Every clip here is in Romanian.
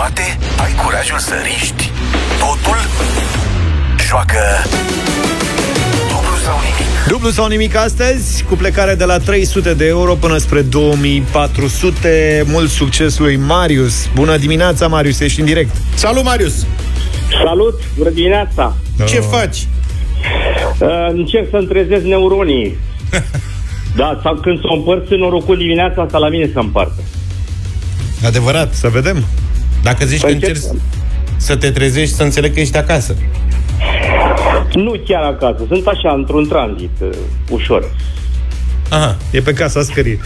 Poate ai curajul să riști totul? Joacă dublu sau nimic. Dublu sau nimic astăzi, cu plecare de la 300 de euro până spre 2400. Mult succes lui Marius. Bună dimineața, Marius, ești în direct. Salut, Marius! Salut, bună dimineața! Ce faci? Încerc să-mi trezesc neuronii. Da, sau când s-o împărți norocul dimineața asta, la mine se împartă. Adevărat. Să vedem. Dacă zici că încerci să te trezești, să înțeleg că ești acasă. Nu chiar acasă, sunt așa, într-un tranzit, ușor. Aha. E pe casa scării.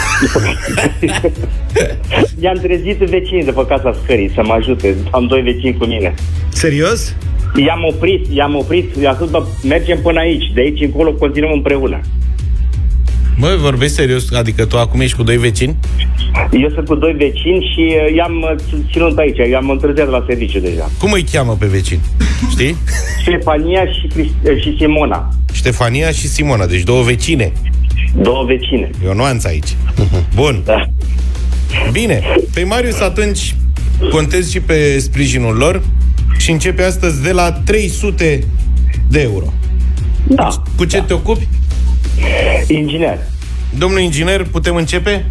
I-am trezit vecinii de pe casa scării să mă ajute. Am 2 vecini cu mine. Serios? I-am oprit, i-am spus, bă, mergem până aici, de aici încolo continuăm împreună. Mă, vorbești serios? Adică tu acum ești cu 2 vecini? Eu sunt cu 2 vecini și i-am ținut aici, i-am întârziat la serviciu deja. Cum îi cheamă pe vecini? Știi? Ștefania și Simona. Ștefania și Simona, deci 2 vecine. 2 vecine. E o nuanță aici. Bun. Da. Bine. Păi, Marius, atunci contezi și pe sprijinul lor și începe astăzi de la 300 de euro. Da. Cu ce te ocupi? Inginer. Domnul inginer, putem începe?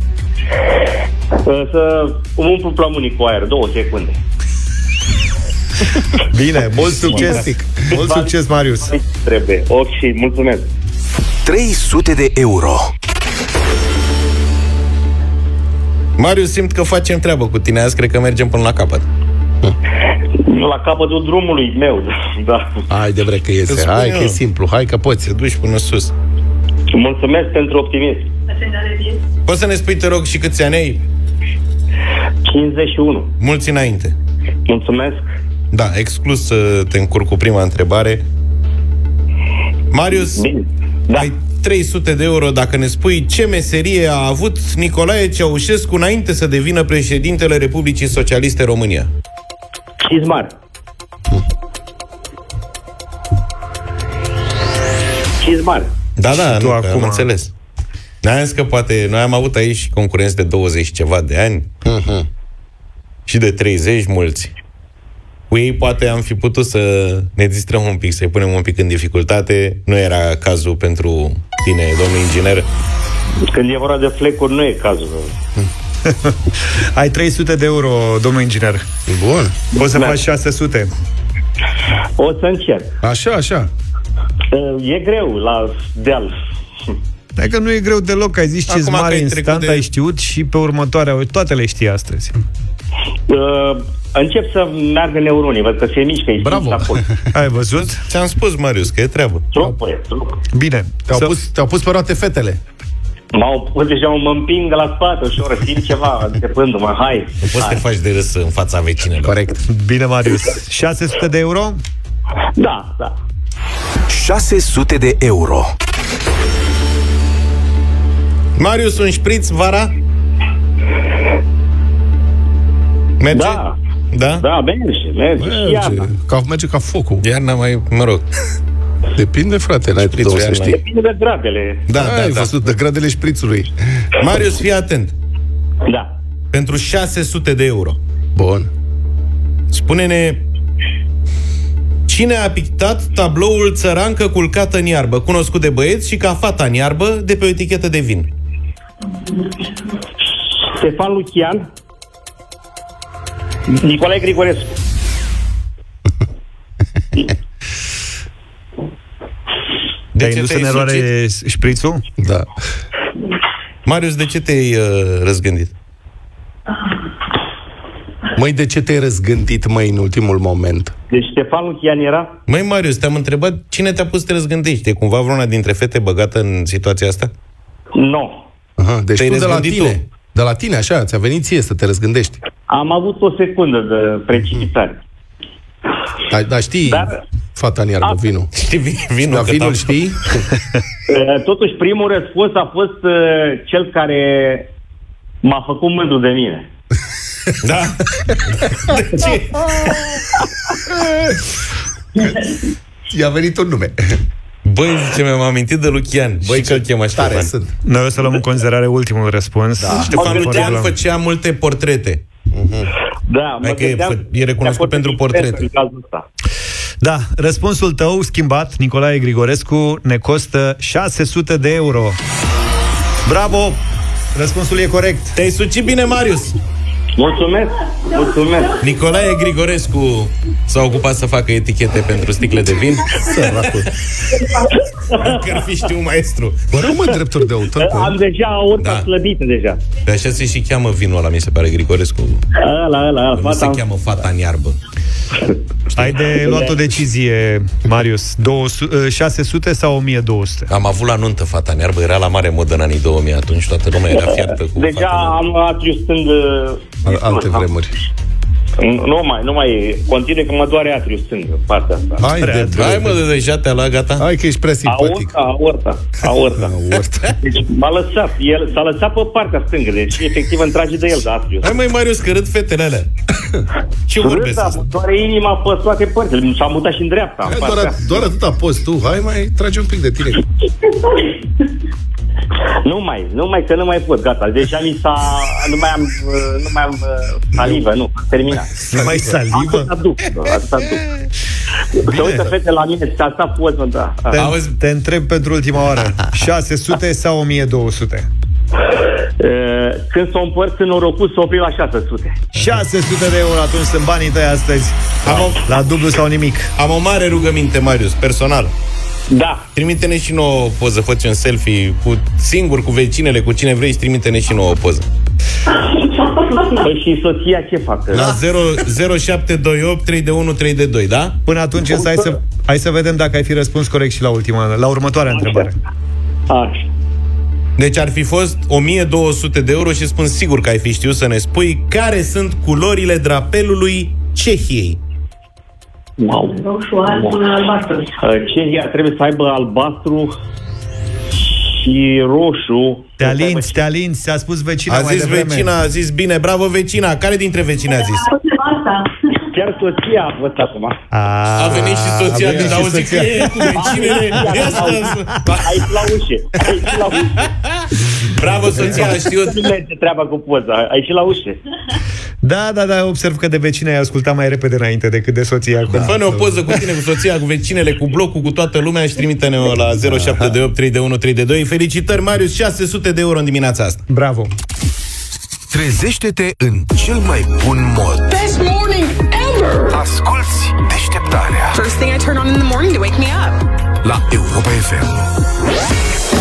Să umplu plămânii cu aer, 2 secunde. Bine, mult succes. Mult succes, Marius. Trebuie. Și mulțumesc. 300 de euro. Marius, simt că facem treabă cu tine azi, cred că mergem până la capăt. La capătul drumului meu, da. Hai de bre că iese, hai că e simplu, hai că poți. Te duci până sus. Mulțumesc pentru optimism. Poți să ne spui, te rog, și câți ani ai? 51. Mulți înainte. Mulțumesc. Da, exclus să te încurc cu prima întrebare. Marius, Bine. Da. ai 300 de euro dacă ne spui ce meserie a avut Nicolae Ceaușescu înainte să devină președintele Republicii Socialiste România. Cizmar. Cizmar. Da, tu nu, acum... am înțeles. Ne-am zis că poate, noi am avut aici concurenți de 20 ceva de ani și de 30 mulți. Cu ei poate am fi putut să ne distrăm un pic, să-i punem un pic în dificultate. Nu era cazul pentru tine, domnul inginer. Când e vorba de flecuri, nu e cazul. Ai 300 de euro, domnul inginer. Bun. Poți să faci 600. O să încerc. Așa. E greu la deal. Dacă nu e greu deloc, ai zis ce mare instant, ai știut și pe următoarea, toate le știi astăzi. Încep să meargă neuronii, văd că se mișcă. Bravo. Ai văzut? Ți-am spus, Marius, că e treabă. Trup. Bine. Te-au pus pe roate fetele. M-au pus deja, mă împing de la spate ușor, simt ceva începându-mă, hai. Nu poți să te faci de râs în fața vecinelor. Corect. Bine, Marius. 600 de euro? Da. 600 de euro. Marius, un șpriț vara? Merge? Da. Da? Da, merge. Și iarna. Merge ca focul. Iarna mai, mă rog. Depinde, frate, n-ai tu să știi. Depinde de gradele. Da. Ai văzut de gradele șprițului. Marius, fii atent. Da. Pentru 600 de euro. Bun. Spune-ne, cine a pictat tabloul Țărancă culcată în iarbă, cunoscut de băieți și ca fata în iarbă, de pe o etichetă de vin? Ștefan Lucian. Nicolae Grigorescu. Te-ai indus în eroare șprițul? Da. Marius, de ce te-ai răzgândit? Măi, de ce te-ai răzgândit, măi, în ultimul moment? Deci Ștefan Lucian era? Măi, Marius, te-am întrebat cine te-a pus să te răzgândești. E cumva vreuna dintre fete băgată în situația asta? Nu. Aha, deci Te-ai tu de la răzgândit tine. tu? De la tine, așa, ți-a venit ție să te răzgândești. Am avut o secundă de precipitare. Dar știi, fata în iarbă, vinul. Știi vinul? Dar vinul știi? Totuși, primul răspuns a fost cel care m-a făcut mândru de mine. Da? De ce? I-a venit un nume. Băi, zice, mi-am amintit de Lucian. Băi, că-l chema Ștefan. Sunt. Noi o să luăm în considerare ultimul răspuns. Ștefan Lucian făcea multe portrete. Da, e recunoscut pentru portrete. Da, răspunsul tău schimbat, Nicolae Grigorescu, ne costă 600 de euro. Bravo! Răspunsul e corect. Te-ai sucit bine, Marius. Mulțumesc. Nicolae Grigorescu s-a ocupat să facă etichete pentru sticle de vin. Săracul. Că ar fi știu maestru. Vă rămân drepturi de autor. Am deja aorta slăbită deja. Pe așa se și cheamă vinul ăla, mi se pare, Grigorescu. Ăla, nu se cheamă fata în iarbă. Ai de luat o decizie, Marius. 600 sau 1200? Am avut la nuntă fata în iarbă, era la mare modă în anii 2000, atunci toată lumea era fiartă cu deja am luat stând alte vremuri. Nu mai continui că mă doare atriul stâng, partea asta. Hai mă, deja te-a luat, gata? Hai că ești prea simpatic. Aorta. Deci m-a lăsat, el s-a lăsat pe partea stângă, deci efectiv îmi trage de el de atriul. Hai măi, Marius, că râd fetele alea. Ce vorbesc asta? Doare inima pe toate părțile, s-a mutat și în dreapta. Doar atâta poți tu, hai mai trage un pic de tine. Nu mai, că nu mai pot, gata. Deja nu mai am salivă, nu, terminat. Nu mai salivă? Atâta duc. Se uită fete la mine, asta pot, da. Te întreb pentru ultima oară. 600 sau 1200? Când s-o împărți în norocul, s-o opri la 600. 600 de euro, atunci sunt banii tăi astăzi. La dublu sau nimic. Am o mare rugăminte, Marius, personal. Da. Trimite-ne și nouă o poză, fă-ți un selfie singur, cu vecinele, cu cine vrei, și trimite-ne și nouă o poză. Păi și soția ce fac? La 0728 321 322, da? Până atunci hai să vedem dacă ai fi răspuns corect și la următoarea întrebare. Așa. Deci ar fi fost 1200 de euro și spun sigur că ai fi știut să ne spui care sunt culorile drapelului Cehiei. Wow. Roșu, alb, albastru. Cehia trebuie să aibă albastru și roșu. Te alinți, a spus vecina mai devreme. Vecina, a zis bine, bravo vecina. Care dintre vecine a zis? Chiar soția a fost acum. A venit și soția când a auzit că e cu vecinele. Aici la ușă. Bravo soția, a știut. Nu merge treaba cu poza, aici la ușă. Da, observ că de vecine ai ascultat mai repede înainte decât de soția. Fă-ne o poză cu tine, cu soția, cu vecinele, cu blocul, cu toată lumea și trimite-ne la 0728 321 322. Felicitări, Marius, 600 de euro în dimineața asta. Bravo! Trezește-te în cel mai bun mod. Best morning ever! Asculți Deșteptarea. First thing I turn on in the morning to wake me up. La Europa FM.